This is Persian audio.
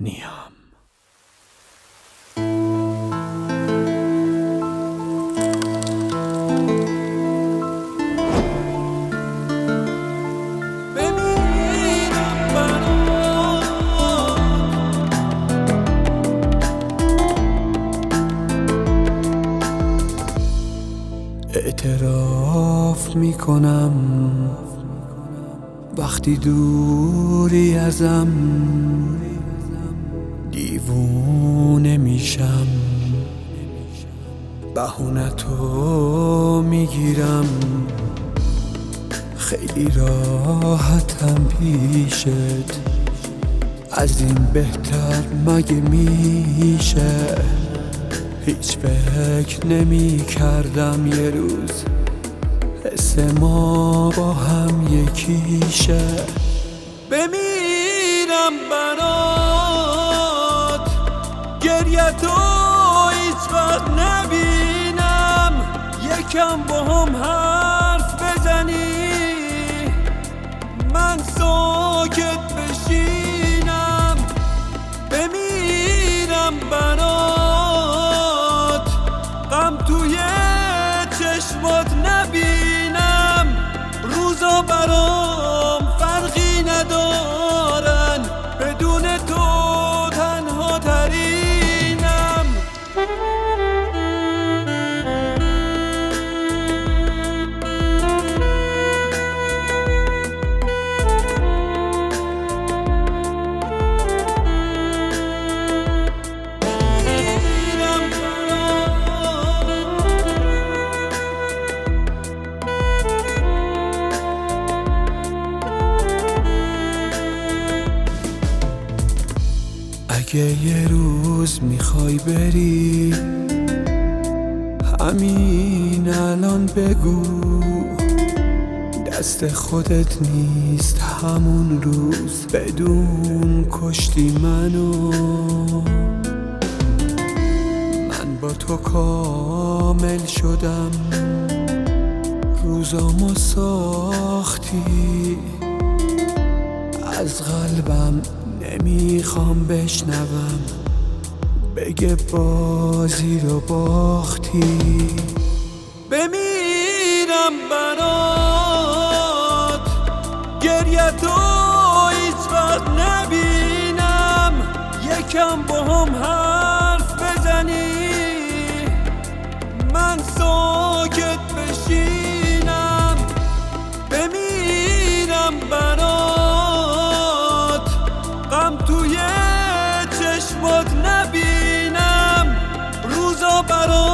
نیم. اعتراف میکنم وقتی دوری ازم دیوونه میشم، بهونتو میگیرم، خیلی راحتم پیشت، از این بهتر مگه میشه؟ هیچ فکر نمی کردم یه روز حس ما با هم یکیشه. بمیرم برات، گریه تو هیچ وقت نبینم، یکم با هم حرف بزنی من ساکت بشینم. بمیرم برات، غم توی چشمات نبینم، روزا برام فرقی ندارن، بدون تو تنها ترینم. اگه یه روز میخوای بری همین الان بگو، دست خودت نیست همون روز بدون کشتی منو. من با تو کامل شدم، روزامو ساختی، از قلبم نمیخوام بشنوم بگه بازی رو باختی. بمیرم برات، گریه تو هیچ وقت نبینم، یکم با هم حرف بزنی من ساکت بشینم. بمیرم برات، غم توی چشمات نبینم، روزا برات